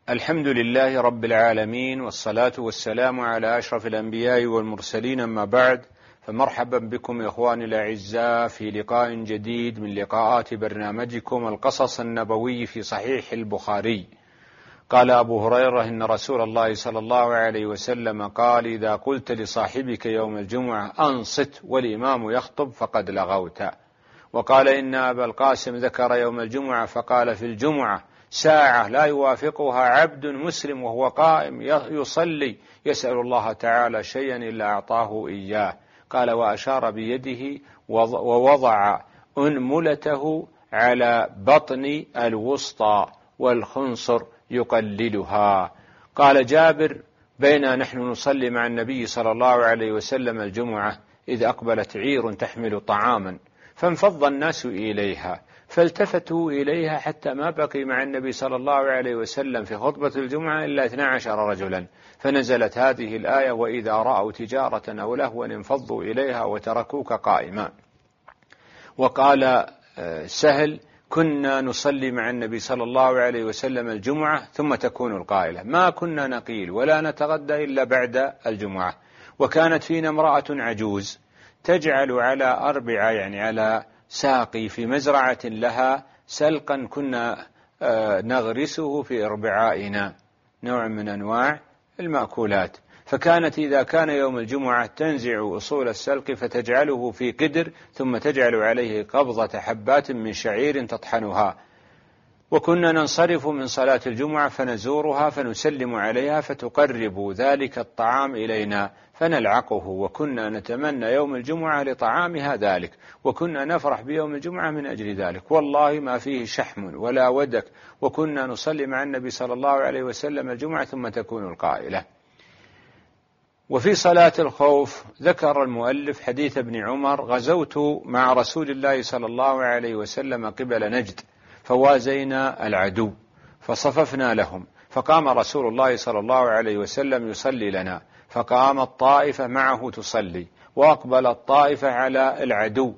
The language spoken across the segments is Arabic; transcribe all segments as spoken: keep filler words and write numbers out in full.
الحمد لله رب العالمين، والصلاة والسلام على أشرف الأنبياء والمرسلين، أما بعد، فمرحبا بكم إخواني الأعزاء في لقاء جديد من لقاءات برنامجكم القصص النبوي في صحيح البخاري. قال أبو هريرة إن رسول الله صلى الله عليه وسلم قال: إذا قلت لصاحبك يوم الجمعة أنصت والإمام يخطب فقد لغوت. وقال إن أبا القاسم ذكر يوم الجمعة فقال: في الجمعة ساعة لا يوافقها عبد مسلم وهو قائم يصلي يسأل الله تعالى شيئا إلا أعطاه إياه. قال: وأشار بيده ووضع أنملته على بطن الوسطى والخنصر يقللها. قال جابر: بينا نحن نصلي مع النبي صلى الله عليه وسلم الجمعة إذ أقبلت عير تحمل طعاما فانفض الناس إليها، فالتفتوا إليها حتى ما بقي مع النبي صلى الله عليه وسلم في خطبة الجمعة إلا اثنا عشر رجلا، فنزلت هذه الآية: وإذا رأوا تجارة أو لهوا انفضوا إليها وتركوك قائما. وقال سهل: كنا نصلي مع النبي صلى الله عليه وسلم الجمعة ثم تكون القائلة: ما كنا نقيل ولا نتغدى إلا بعد الجمعة. وكانت فينا امرأة عجوز تجعل على أربعة، يعني على ساقي في مزرعة لها سلقا كنا نغرسه في إربعائنا، نوع من أنواع المأكولات. فكانت إذا كان يوم الجمعة تنزع أصول السلق فتجعله في قدر ثم تجعل عليه قبضة حبات من شعير تطحنها. وكنا ننصرف من صلاة الجمعة فنزورها فنسلم عليها فتقرب ذلك الطعام إلينا فنلعقه، وكنا نتمنى يوم الجمعة لطعامها ذلك، وكنا نفرح بيوم الجمعة من أجل ذلك، والله ما فيه شحم ولا ودك. وكنا نصلي مع النبي صلى الله عليه وسلم الجمعة ثم تكون القائلة. وفي صلاة الخوف ذكر المؤلف حديث ابن عمر: غزوت مع رسول الله صلى الله عليه وسلم قبل نجد فوازينا العدو فصففنا لهم، فقام رسول الله صلى الله عليه وسلم يصلي لنا، فقامت طائفة معه تصلي، وأقبلت طائفة على العدو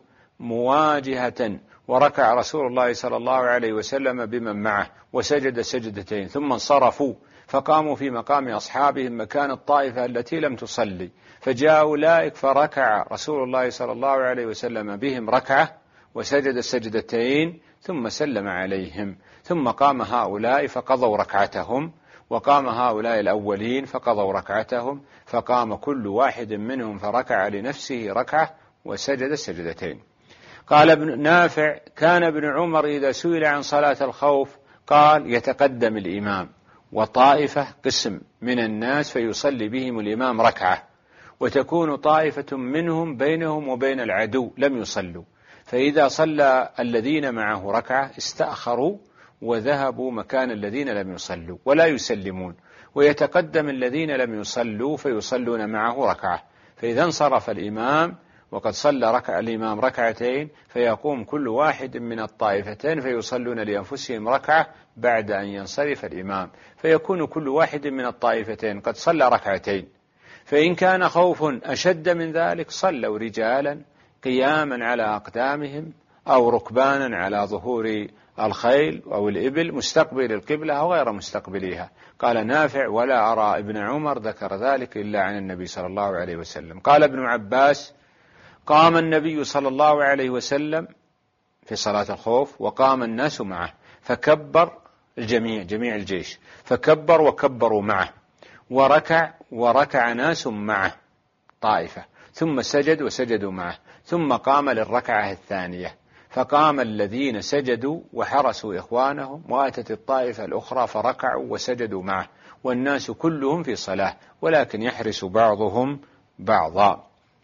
مواجهة، وركع رسول الله صلى الله عليه وسلم بمن معه وسجد سجدتين، ثم انصرفوا فقاموا في مقام أصحابهم مكان الطائفة التي لم تصلي، فجاء أولئك فركع رسول الله صلى الله عليه وسلم بهم ركعة وسجد سجدتين ثم سلم عليهم، ثم قام هؤلاء فقضوا ركعتهم، وقام هؤلاء الأولين فقضوا ركعتهم، فقام كل واحد منهم فركع لنفسه ركعة وسجد سجدتين. قال ابن نافع: كان ابن عمر إذا سئل عن صلاة الخوف قال: يتقدم الإمام وطائفة قسم من الناس فيصلي بهم الإمام ركعة، وتكون طائفة منهم بينهم وبين العدو لم يصلوا، فإذا صلى الذين معه ركعة استأخروا وذهبوا مكان الذين لم يصلوا ولا يسلمون، ويتقدم الذين لم يصلوا فيصلون معه ركعة، فإذا انصرف الإمام وقد صلى ركع الإمام ركعتين فيقوم كل واحد من الطائفتين فيصلون لأنفسهم ركعة بعد أن ينصرف الإمام، فيكون كل واحد من الطائفتين قد صلى ركعتين. فإن كان خوف أشد من ذلك صلوا رجالا قياما على أقدامهم أو ركبانا على ظهور الخيل أو الإبل مستقبل القبلة أو غير مستقبليها. قال نافع: ولا أرى ابن عمر ذكر ذلك إلا عن النبي صلى الله عليه وسلم. قال ابن عباس: قام النبي صلى الله عليه وسلم في صلاة الخوف وقام الناس معه فكبر الجميع جميع الجيش، فكبر وكبروا معه، وركع وركع ناس معه طائفة، ثم سجد وسجدوا معه، ثم قام للركعة الثانية، فقام الذين سجدوا وحرسوا إخوانهم، وأتت الطائفة الأخرى فركعوا وسجدوا معه، والناس كلهم في صلاة ولكن يحرس بعضهم بعضا.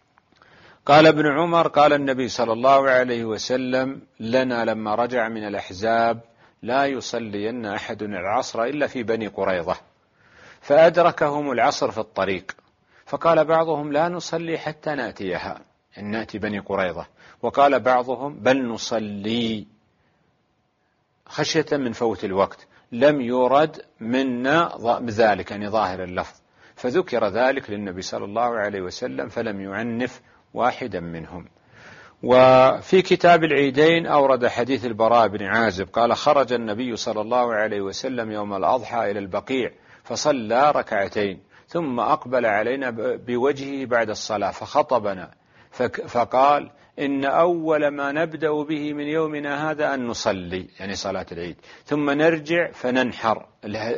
قال ابن عمر: قال النبي صلى الله عليه وسلم لنا لما رجع من الأحزاب: لا يصلين أحد العصر إلا في بني قريظة، فأدركهم العصر في الطريق، فقال بعضهم: لا نصلي حتى نأتيها، إن نأتي بني قريظة، وقال بعضهم: بل نصلي خشية من فوت الوقت، لم يرد منا بذلك، يعني ظاهر اللفظ، فذكر ذلك للنبي صلى الله عليه وسلم فلم يعنف واحدا منهم. وفي كتاب العيدين أورد حديث البراء بن عازب قال: خرج النبي صلى الله عليه وسلم يوم الأضحى إلى البقيع فصلى ركعتين ثم أقبل علينا بوجهه بعد الصلاة فخطبنا فقال: إن أول ما نبدأ به من يومنا هذا أن نصلي، يعني صلاة العيد، ثم نرجع فننحر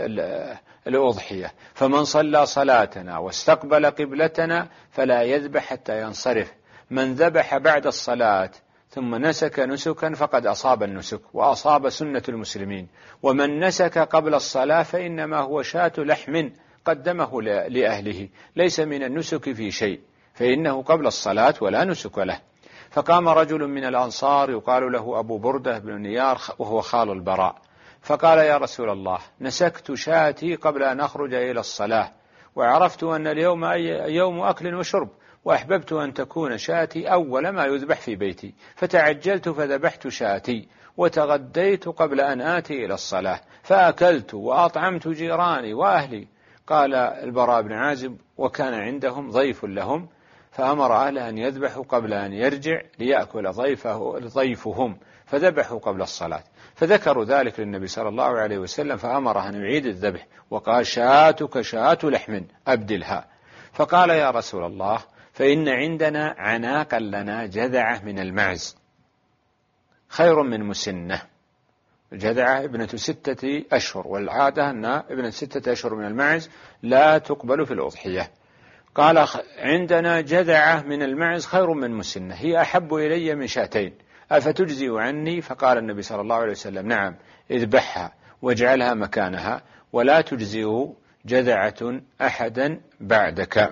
الأضحية، فمن صلى صلاتنا واستقبل قبلتنا فلا يذبح حتى ينصرف، من ذبح بعد الصلاة ثم نسك نسكا فقد أصاب النسك وأصاب سنة المسلمين، ومن نسك قبل الصلاة فإنما هو شاة لحم قدمه لأهله، ليس من النسك في شيء، فإنه قبل الصلاة ولا نسك له. فقام رجل من الأنصار يقال له أبو بردة بن نيار وهو خال البراء، فقال: يا رسول الله، نسكت شاتي قبل أن أخرج إلى الصلاة، وعرفت أن اليوم يوم أكل وشرب، وأحببت أن تكون شاتي أول ما يذبح في بيتي، فتعجلت فذبحت شاتي وتغديت قبل أن آتي إلى الصلاة، فأكلت وأطعمت جيراني وأهلي. قال البراء بن عازب: وكان عندهم ضيف لهم، فأمر أهله أن يذبحوا قبل أن يرجع ليأكل ضيفه ضيفهم، فذبحوا قبل الصلاة، فذكروا ذلك للنبي صلى الله عليه وسلم، فأمره أن يعيد الذبح، وقال: شاتك شاة لحم أبدلها. فقال: يا رسول الله، فإن عندنا عناقا لنا جذعة من المعز خير من مسنة. الجذعة ابنة ستة أشهر، والعادة أن ابنة ستة أشهر من المعز لا تقبل في الأضحية. قال: عندنا جذعة من المعز خير من مسنة، هي أحب إلي من شاتين، أفتجزئ عني؟ فقال النبي صلى الله عليه وسلم: نعم، اذبحها واجعلها مكانها، ولا تجزئ جذعة أحدا بعدك.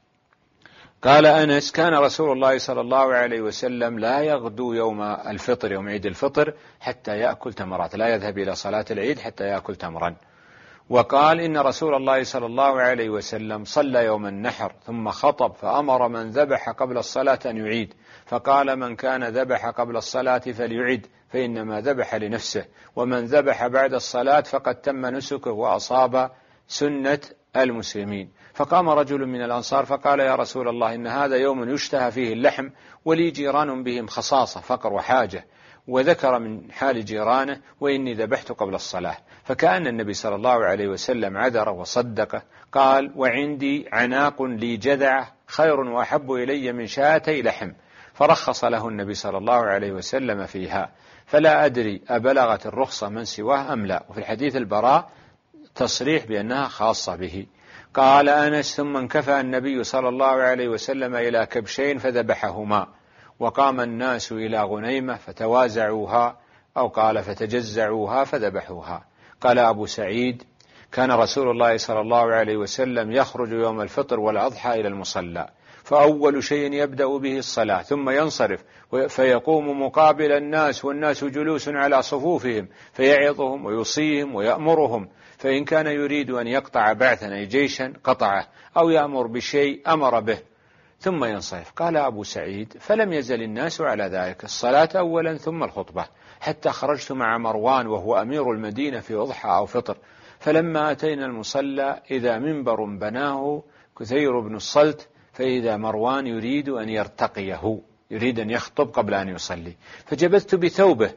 قال أنس: كان رسول الله صلى الله عليه وسلم لا يغدو يوم الفطر، يوم عيد الفطر، حتى يأكل تمرات، لا يذهب إلى صلاة العيد حتى يأكل تمرا. وقال: إن رسول الله صلى الله عليه وسلم صلى يوم النحر ثم خطب فأمر من ذبح قبل الصلاة أن يعيد، فقال: من كان ذبح قبل الصلاة فليعيد، فإنما ذبح لنفسه، ومن ذبح بعد الصلاة فقد تم نسكه وأصاب سنة المسلمين. فقام رجل من الأنصار فقال: يا رسول الله، إن هذا يوم يشتهى فيه اللحم، ولي جيران بهم خصاصة فقر وحاجة، وذكر من حال جيرانه: وإني ذبحت قبل الصلاة. فكأن النبي صلى الله عليه وسلم عذر وصدقه. قال: وعندي عناق لي جذعة خير وأحب إلي من شاتي لحم، فرخص له النبي صلى الله عليه وسلم فيها، فلا أدري أبلغت الرخصة من سواه أم لا. وفي الحديث البراء تصريح بأنها خاصة به. قال أنس: ثم انكفى النبي صلى الله عليه وسلم إلى كبشين فذبحهما، وقام الناس إلى غنيمة فتوازعوها، أو قال فتجزعوها فذبحوها. قال أبو سعيد: كان رسول الله صلى الله عليه وسلم يخرج يوم الفطر والأضحى إلى المصلى، فأول شيء يبدأ به الصلاة، ثم ينصرف فيقوم مقابل الناس والناس جلوس على صفوفهم، فيعظهم ويوصيهم ويأمرهم، فإن كان يريد أن يقطع بعثا أي جيشا قطعه، أو يأمر بشيء أمر به، ثم ينصرف. قال أبو سعيد: فلم يزل الناس على ذلك، الصلاة أولا ثم الخطبة، حتى خرجت مع مروان وهو أمير المدينة في أضحى أو فطر، فلما أتينا المصلى إذا منبر بناه كثير بن الصلت، فإذا مروان يريد أن يرتقيه، يريد أن يخطب قبل أن يصلي، فجبثت بثوبه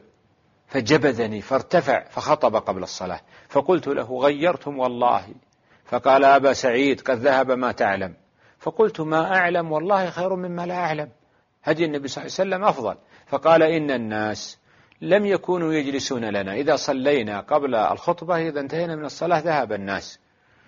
فجبذني فارتفع فخطب قبل الصلاة، فقلت له: غيرتم والله. فقال: أبا سعيد، قد ذهب ما تعلم. فقلت: ما أعلم والله خير مما لا أعلم، هدي النبي صلى الله عليه وسلم أفضل. فقال: إن الناس لم يكونوا يجلسون لنا، إذا صلينا قبل الخطبة إذا انتهينا من الصلاة ذهب الناس،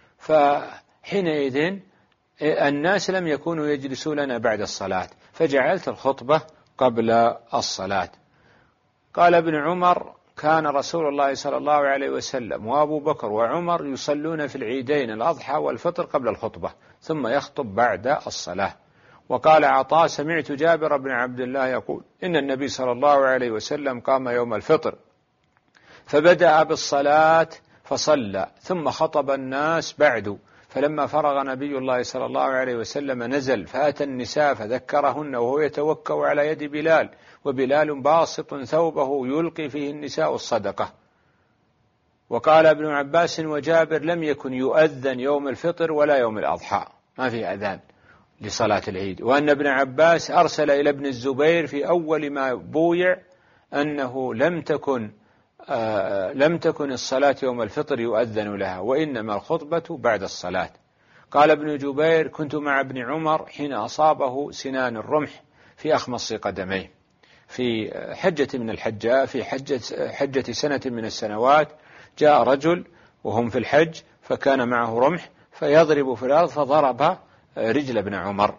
فحينئذ الناس لم يكونوا يجلسون لنا بعد الصلاة، فجعلت الخطبة قبل الصلاة. قال ابن عمر: كان رسول الله صلى الله عليه وسلم وأبو بكر وعمر يصلون في العيدين الأضحى والفطر قبل الخطبة، ثم يخطب بعد الصلاة. وقال عطاء: سمعت جابر بن عبد الله يقول: إن النبي صلى الله عليه وسلم قام يوم الفطر فبدأ بالصلاة فصلى، ثم خطب الناس بعد، فلما فرغ نبي الله صلى الله عليه وسلم نزل فأتى النساء فذكرهن وهو يتوكأ على يد بلال، وبلال باسط ثوبه يلقي فيه النساء الصدقة. وقال ابن عباس وجابر: لم يكن يؤذن يوم الفطر ولا يوم الأضحى، ما في أذان، لصلاة العيد، وأن ابن عباس أرسل إلى ابن الزبير في أول ما بويع أنه لم تكن آه لم تكن الصلاة يوم الفطر يؤذن لها، وإنما الخطبة بعد الصلاة. قال ابن جبير: كنت مع ابن عمر حين أصابه سنان الرمح في أخمص قدميه في حجة من الحجاء في حجة, حجة سنة من السنوات، جاء رجل وهم في الحج فكان معه رمح فيضرب في الأرض فضرب رجل ابن عمر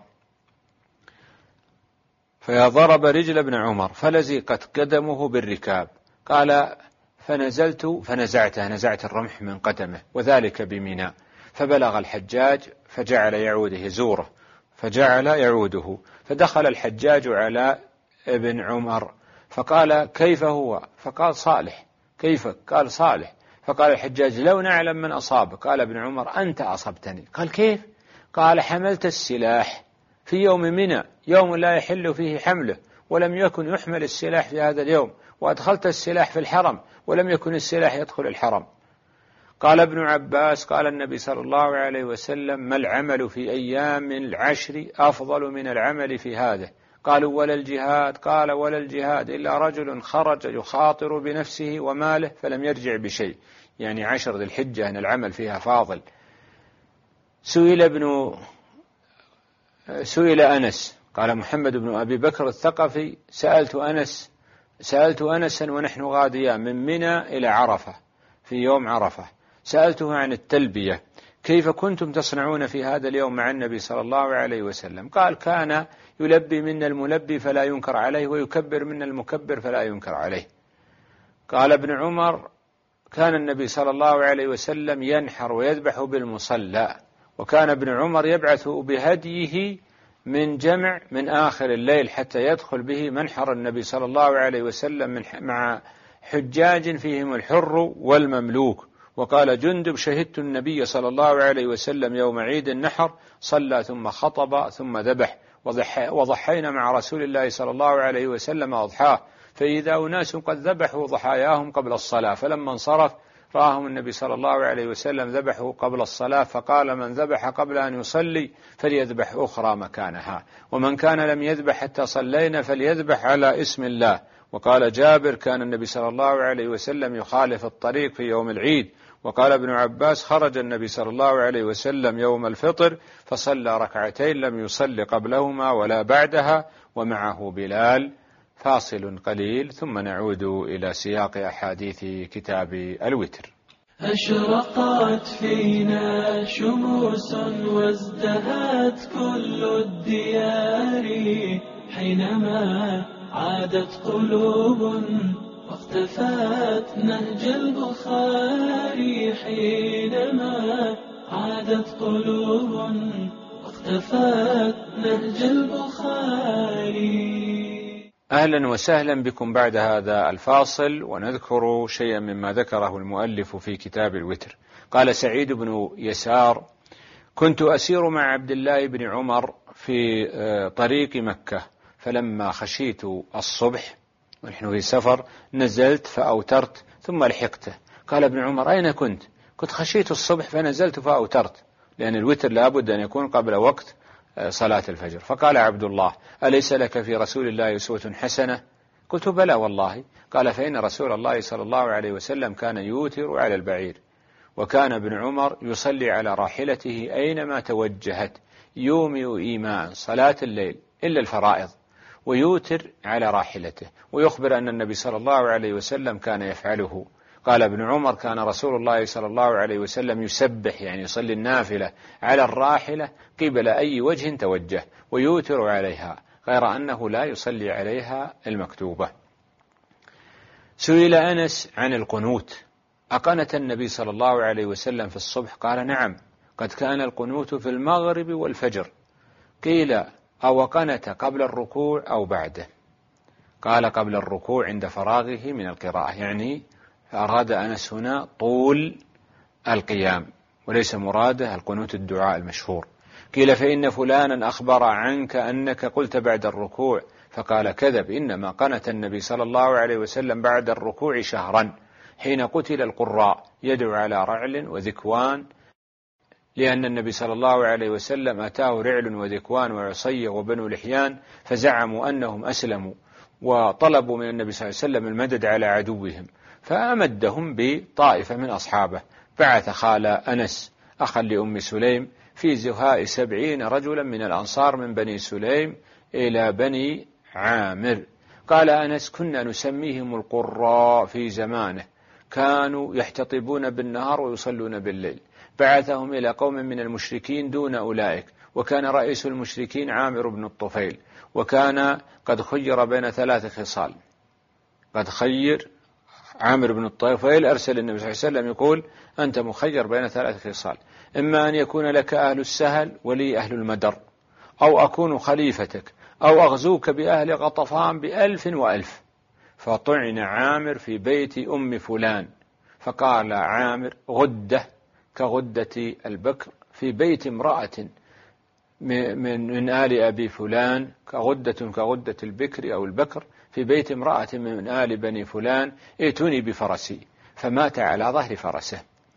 فضرب رجل ابن عمر فلزقت قدمه بالركاب. قال: فنزلت فنزعته نزعت الرمح من قدمه، وذلك بمنى، فبلغ الحجاج فجعل يعوده يزوره فجعل يعوده، فدخل الحجاج على ابن عمر فقال: كيف هو؟ فقال: صالح. كيف؟ قال: صالح. فقال الحجاج: لو نعلم من أصاب. قال ابن عمر: أنت أصبتني. قال: كيف؟ قال: حملت السلاح في يوم منى، يوم لا يحل فيه حمله، ولم يكن يحمل السلاح في هذا اليوم، وأدخلت السلاح في الحرم ولم يكن السلاح يدخل الحرم. قال ابن عباس: قال النبي صلى الله عليه وسلم: ما العمل في أيام العشر أفضل من العمل في هذا؟ قالوا: ولا الجهاد؟ قال: ولا الجهاد إلا رجل خرج يخاطر بنفسه وماله فلم يرجع بشيء، يعني عشر ذي الحجة أن العمل فيها فاضل. سئل ابن سئل أنس، قال محمد بن أبي بكر الثقفي: سألت أنس سألت أنسا ونحن غاديان من منى إلى عرفة في يوم عرفة، سألته عن التلبية، كيف كنتم تصنعون في هذا اليوم مع النبي صلى الله عليه وسلم؟ قال: كان يلبي منا الملبي فلا ينكر عليه، ويكبر منا المكبر فلا ينكر عليه. قال ابن عمر: كان النبي صلى الله عليه وسلم ينحر ويذبح بالمصلى، وكان ابن عمر يبعث بهديه من جمع من آخر الليل حتى يدخل به منحر النبي صلى الله عليه وسلم مع حجاج فيهم الحر والمملوك. وقال جندب: شهدت النبي صلى الله عليه وسلم يوم عيد النحر صلى ثم خطب ثم ذبح، وضحينا مع رسول الله صلى الله عليه وسلم أضحاه، فإذا أناس قد ذبحوا ضحاياهم قبل الصلاة، فلما انصرف رآهم النبي صلى الله عليه وسلم ذبحوا قبل الصلاة، فقال: من ذبح قبل أن يصلي فليذبح أخرى مكانها، ومن كان لم يذبح حتى صلينا فليذبح على اسم الله. وقال جابر: كان النبي صلى الله عليه وسلم يخالف الطريق في يوم العيد. وقال ابن عباس: خرج النبي صلى الله عليه وسلم يوم الفطر فصلى ركعتين لم يصل قبلهما ولا بعدها، ومعه بلال. فاصل قليل ثم نعود إلى سياق أحاديث كتاب الوتر. أشرقت فينا شموس وازدهت كل الديار، حينما عادت قلوب واختفت نهج البخاري، حينما عادت قلوب واختفت نهج البخاري. أهلا وسهلا بكم بعد هذا الفاصل، ونذكر شيئا مما ذكره المؤلف في كتاب الوتر. قال سعيد بن يسار: كنت أسير مع عبد الله بن عمر في طريق مكة، فلما خشيت الصبح ونحن في سفر نزلت فأوترت ثم لحقته. قال ابن عمر: أين كنت؟ كنت خشيت الصبح فنزلت فأوترت، لأن الوتر لابد أن يكون قبل وقت صلاة الفجر. فقال عبد الله: أليس لك في رسول الله أسوة حسنة؟ قلت: بلى والله. قال: فإن رسول الله صلى الله عليه وسلم كان يوتر على البعير، وكان ابن عمر يصلي على راحلته أينما توجهت، يومئ إيماء صلاة الليل إلا الفرائض، ويوتر على راحلته، ويخبر أن النبي صلى الله عليه وسلم كان يفعله. قال ابن عمر: كان رسول الله صلى الله عليه وسلم يسبح، يعني يصلي النافلة على الراحلة قبل أي وجه توجه، ويوتر عليها، غير أنه لا يصلي عليها المكتوبة. سئل أنس عن القنوت: أقنت النبي صلى الله عليه وسلم في الصبح؟ قال: نعم، قد كان القنوت في المغرب والفجر. قيل: أو قنت قبل الركوع أو بعده؟ قال: قبل الركوع عند فراغه من القراءة، يعني فأراد أنس هنا طول القيام، وليس مراده القنوت الدعاء المشهور. قيل: فإن فلانا أخبر عنك أنك قلت بعد الركوع؟ فقال: كذب، إنما قنت النبي صلى الله عليه وسلم بعد الركوع شهرا حين قتل القراء، يدعو على رعل وذكوان لأن النبي صلى الله عليه وسلم أتاه رعل وذكوان وعصية وبنو لحيان فزعموا أنهم أسلموا، وطلبوا من النبي صلى الله عليه وسلم المدد على عدوهم، فأمدهم بطائفة من أصحابه. بعث خال أنس أخا لأم سليم في زهاء سبعين رجلا من الأنصار من بني سليم إلى بني عامر. قال أنس: كنا نسميهم القراء في زمانه، كانوا يحتطبون بالنهار ويصلون بالليل. بعثهم إلى قوم من المشركين دون أولئك، وكان رئيس المشركين عامر بن الطفيل، وكان قد خير بين ثلاث خصال. قد خير عامر بن الطفيل، أرسل النبي صلى الله عليه وسلم يقول: أنت مخير بين ثلاث خصال، إما أن يكون لك أهل السهل ولي أهل المدر، أو أكون خليفتك، أو أغزوك بأهل غطفان بألف وألف. فطعن عامر في بيت أم فلان، فقال عامر: غدة كغدة البكر في بيت امرأة من من آل أبي فلان، كغدة كغدة البكر أو البكر في بيت امرأة من آل بني فلان، ائتوني بفرسي. فمات على ظهر فرسه.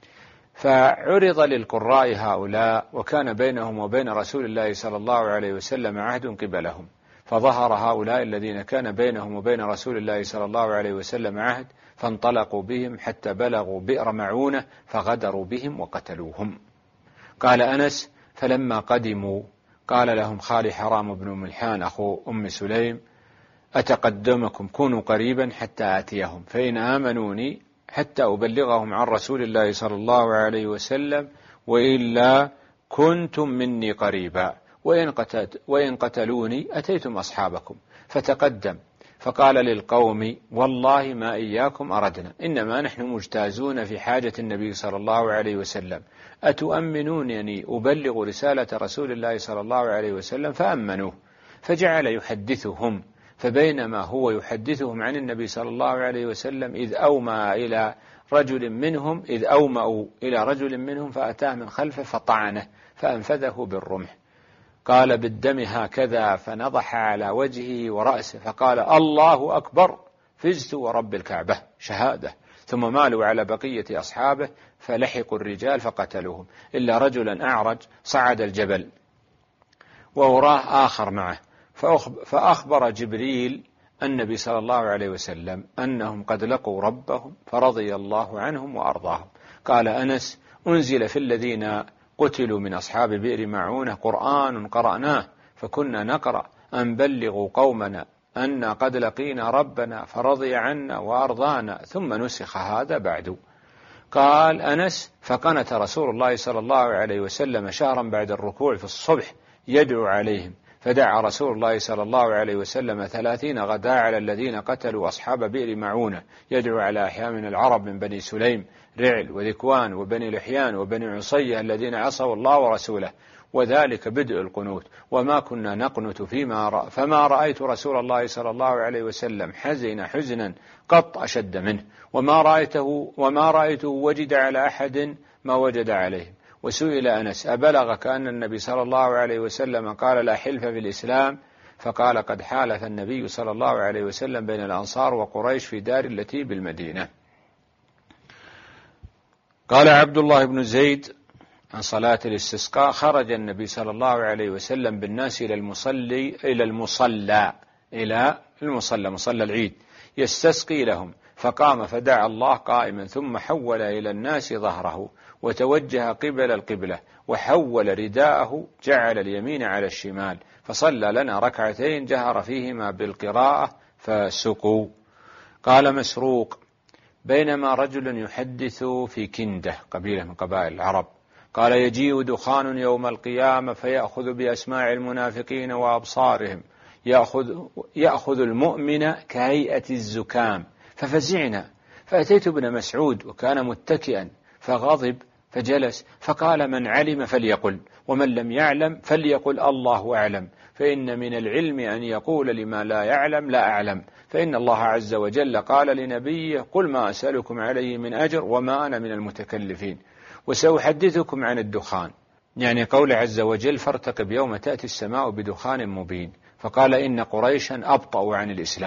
فعرض للقراء هؤلاء، وكان بينهم وبين رسول الله صلى الله عليه وسلم عهد قبلهم، فظهر هؤلاء الذين كان بينهم وبين رسول الله صلى الله عليه وسلم عهد، فانطلقوا بهم حتى بلغوا بئر معونة فغدروا بهم وقتلوهم. قال أنس: فلما قدموا قال لهم خالي حرام بن ملحان أخو أم سليم: أتقدمكم، كونوا قريبا حتى آتيهم، فإن آمنوني حتى أبلغهم عن رسول الله صلى الله عليه وسلم، وإلا كنتم مني قريبا، وإن, قتل وإن قتلوني أتيتم أصحابكم. فتقدم فقال للقوم: والله ما إياكم أردنا، إنما نحن مجتازون في حاجة النبي صلى الله عليه وسلم، أتؤمنونني أبلغ رسالة رسول الله صلى الله عليه وسلم؟ فأمنوه. فجعل يحدثهم، فبينما هو يحدثهم عن النبي صلى الله عليه وسلم إذ أومأ إلى رجل منهم إذ أومأوا إلى رجل منهم فأتاه من خلفه فطعنه فأنفذه بالرمح. قال: بالدم هكذا، فنضح على وجهه ورأسه فقال: الله أكبر، فزت ورب الكعبة، شهادة. ثم مالوا على بقية أصحابه فلحقوا الرجال فقتلوهم، إلا رجلا أعرج صعد الجبل ووراه آخر معه، فأخبر جبريل النبي صلى الله عليه وسلم أنهم قد لقوا ربهم فرضي الله عنهم وأرضاهم. قال أنس: أنزل في الذين قتلوا من أصحاب بئر معونة قرآن قرأناه، فكنا نقرأ أن بلغوا قومنا أن قد لقينا ربنا فرضي عنا وأرضانا، ثم نسخ هذا بعد. قال أنس: فقنت رسول الله صلى الله عليه وسلم شهرا بعد الركوع في الصبح يدعو عليهم، فدعا رسول الله صلى الله عليه وسلم ثلاثين غدا على الذين قتلوا أصحاب بئر معونة، يدعو على أحياء من العرب من بني سليم، رعل وذكوان وبني لحيان وبني عصية الذين عصوا الله ورسوله، وذلك بدء القنوت، وما كنا نقنت فيما رأ فما رأيت رسول الله صلى الله عليه وسلم حزن حزنا قط أشد منه، وما رأيته وما رأيته وجد على أحد ما وجد عليه. وسئل أنس: أبلغك أن النبي صلى الله عليه وسلم قال لا حلف في الإسلام؟ فقال: قد حالف النبي صلى الله عليه وسلم بين الأنصار وقريش في دار التي بالمدينة. قال عبد الله بن زيد عن صلاة الاستسقاء: خرج النبي صلى الله عليه وسلم بالناس إلى المصلي إلى المصلى إلى المصلى مصلى العيد يستسقي لهم، فقام فدعا الله قائما، ثم حول إلى الناس ظهره وتوجه قبل القبلة، وحول رداءه، جعل اليمين على الشمال، فصلى لنا ركعتين جهر فيهما بالقراءة فسقوا. قال مسروق: بينما رجل يحدث في كندة قبيلة من قبائل العرب، قال: يجيء دخان يوم القيامة فيأخذ بأسماع المنافقين وأبصارهم، يأخذ, يأخذ المؤمن كهيئة الزكام، ففزعنا، فأتيت ابن مسعود وكان متكئا فغضب فجلس، فقال: من علم فليقل، ومن لم يعلم فليقل الله أعلم، فإن من العلم أن يقول لما لا يعلم لا أعلم، فإن الله عز وجل قال لنبيه: قل ما أسألكم عليه من أجر وما أنا من المتكلفين، وسأحدثكم عن الدخان، يعني قول عز وجل: فارتقب يوم تأتي السماء بدخان مبين. فقال: إن قريشا أبطأوا عن الإسلام،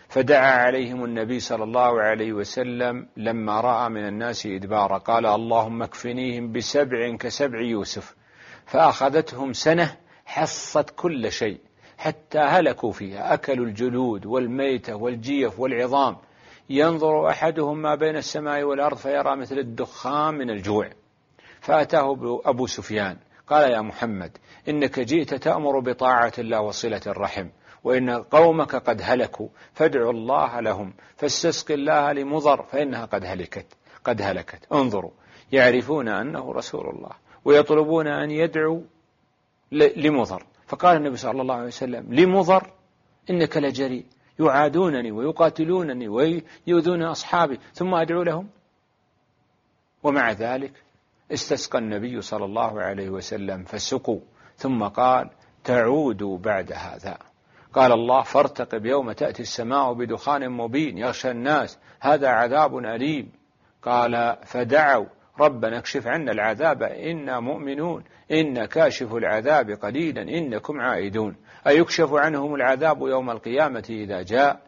فدعا عليهم النبي صلى الله عليه وسلم لما رأى من الناس إدبارا، قال اللهم اكفنيهم بسبع كسبع يوسف، فأخذتهم سنة حصت كل شيء حتى هلكوا فيها، أكلوا الجلود والميتة والجيف والعظام، ينظر أحدهم ما بين السماء والأرض فيرى مثل الدخان من الجوع. فأتاه أبو سفيان قال يا محمد إنك جئت تأمر بطاعة الله وصلة الرحم، وإن قومك قد هلكوا، فادعوا الله لهم، فاستسق الله لمضر فإنها قد هلكت قد هلكت انظروا، يعرفون أنه رسول الله ويطلبون أن يدعوا لمضر. فقال النبي صلى الله عليه وسلم لمضر إنك لجريء، يعادونني ويقاتلونني ويؤذون أصحابي ثم أدعو لهم؟ ومع ذلك استسقى النبي صلى الله عليه وسلم فسقوا، ثم قال تعودوا بعد هذا. قال الله فارتقب يوم تأتي السماء بدخان مبين يغشى الناس هذا عذاب أليم. قال فدعوا ربنا اكشف عنا العذاب إنا مؤمنون، إن كاشف العذاب قليلا إنكم عائدون. أيكشف عنهم العذاب يوم القيامة إذا جاء؟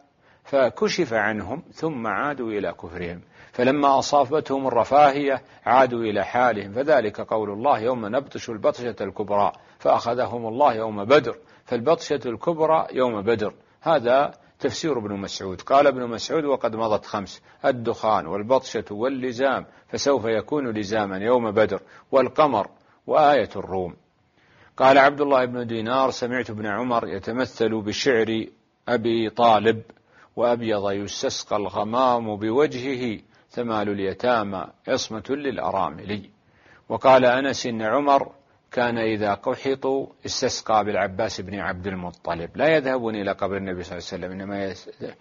فكشف عنهم ثم عادوا إلى كفرهم، فلما أصابتهم الرفاهية عادوا إلى حالهم، فذلك قول الله يوم نبطش البطشة الكبرى فأخذهم الله يوم بدر، فالبطشة الكبرى يوم بدر. هذا تفسير ابن مسعود. قال ابن مسعود وقد مضت خمس: الدخان والبطشة واللزام، فسوف يكون لزاما يوم بدر، والقمر، وآية الروم. قال عبد الله بن دينار سمعت ابن عمر يتمثل بشعر أبي طالب: وأبيض يستسقى الغمام بوجهه ثمال اليتامى عصمة للأرامل. وقال أنس إن عمر كان إذا قحطوا استسقى بالعباس بن عبد المطلب، لا يذهبون إلى قبر النبي صلى الله عليه وسلم، إنما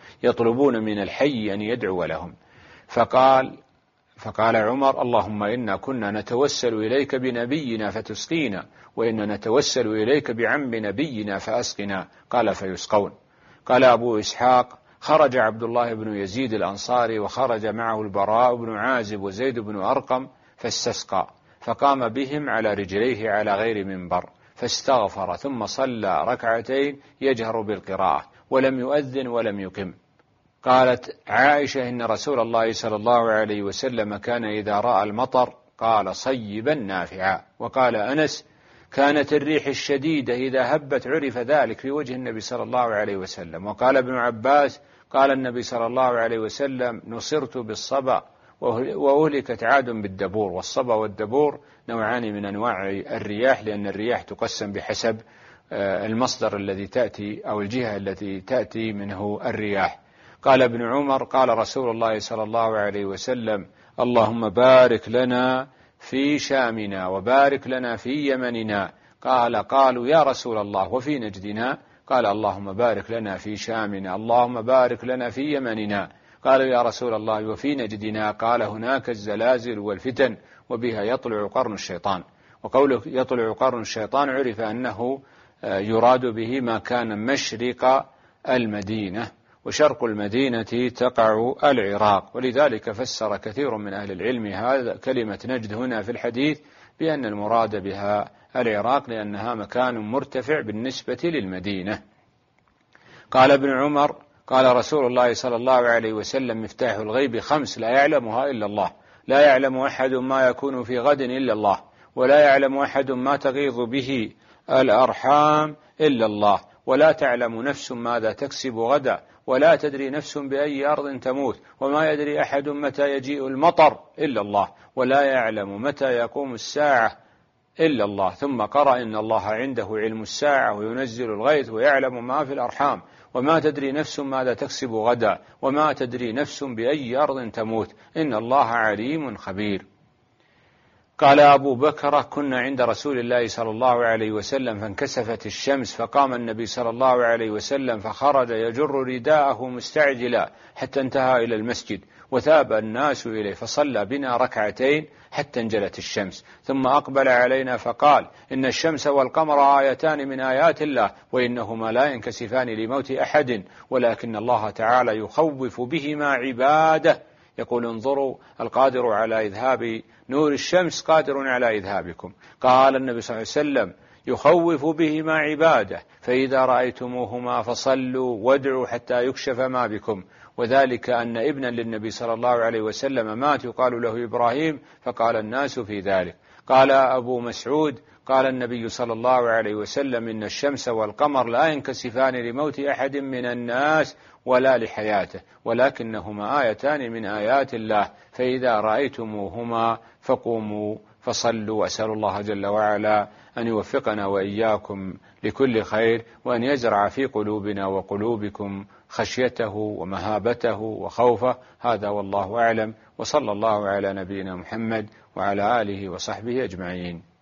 يطلبون من الحي أن يدعو لهم. فقال فقال عمر اللهم إنا كنا نتوسل إليك بنبينا فتسقينا، وإنا نتوسل إليك بعم نبينا فأسقنا. قال فيسقون. قال أبو إسحاق خرج عبد الله بن يزيد الأنصاري وخرج معه البراء بن عازب وزيد بن أرقم فاستسقى، فقام بهم على رجليه على غير منبر فاستغفر، ثم صلى ركعتين يجهر بالقراءة ولم يؤذن ولم يقم. قالت عائشة إن رسول الله صلى الله عليه وسلم كان إذا رأى المطر قال صيبا نافعا. وقال أنس كانت الريح الشديدة إذا هبت عرف ذلك في وجه النبي صلى الله عليه وسلم. وقال ابن عباس قال النبي صلى الله عليه وسلم نصرت بالصبا وأهلكت عاد بالدبور. والصبا والدبور نوعان من أنواع الرياح، لأن الرياح تقسم بحسب المصدر الذي تأتي أو الجهة التي تأتي منه الرياح. قال ابن عمر قال رسول الله صلى الله عليه وسلم اللهم بارك لنا في شامنا وبارك لنا في يمننا. قال قالوا يا رسول الله وفي نجدنا؟ قال اللهم بارك لنا في شامنا اللهم بارك لنا في يمننا. قالوا يا رسول الله وفي نجدنا؟ قال هناك الزلازل والفتن وبها يطلع قرن الشيطان. وقوله يطلع قرن الشيطان عرف أنه يراد به ما كان مشرق المدينة، وشرق المدينة تقع العراق. ولذلك فسر كثير من أهل العلم هذا كلمة نجد هنا في الحديث بأن المراد بها العراق، لأنها مكان مرتفع بالنسبة للمدينة. قال ابن عمر قال رسول الله صلى الله عليه وسلم مفتاح الغيب خمس لا يعلمها إلا الله، لا يعلم أحد ما يكون في غد إلا الله، ولا يعلم أحد ما تغيظ به الأرحام إلا الله، ولا تعلم نفس ماذا تكسب غدا، ولا تدري نفس بأي أرض تموت، وما يدري أحد متى يجيء المطر إلا الله، ولا يعلم متى يقوم الساعة إلا الله. ثم قرأ إن الله عنده علم الساعة وينزل الغيث ويعلم ما في الأرحام، وما تدري نفس ماذا تكسب غدا، وما تدري نفس بأي أرض تموت، إن الله عليم خبير. قال أبو بكر كنا عند رسول الله صلى الله عليه وسلم فانكسفت الشمس، فقام النبي صلى الله عليه وسلم فخرج يجر رداءه مستعجلا حتى انتهى إلى المسجد، وثاب الناس إليه فصلى بنا ركعتين حتى انجلت الشمس، ثم أقبل علينا فقال إن الشمس والقمر آيتان من آيات الله، وإنهما لا ينكسفان لموت أحد، ولكن الله تعالى يخوف بهما عباده، يقول انظروا القادر على إذهاب نور الشمس قادر على إذهابكم. قال النبي صلى الله عليه وسلم يخوف بهما عباده، فإذا رأيتموهما فصلوا وادعوا حتى يكشف ما بكم. وذلك أن ابنا للنبي صلى الله عليه وسلم مات يقال له إبراهيم، فقال الناس في ذلك. قال أبو مسعود قال النبي صلى الله عليه وسلم: إن الشمس والقمر لا ينكسفان لموت أحد من الناس ولا لحياته، ولكنهما آيتان من آيات الله، فإذا رأيتموهما فقوموا فصلوا. أسأل الله جل وعلا أن يوفقنا وإياكم لكل خير، وأن يزرع في قلوبنا وقلوبكم خشيته ومهابته وخوفه. هذا والله أعلم، وصلى الله على نبينا محمد وعلى آله وصحبه أجمعين.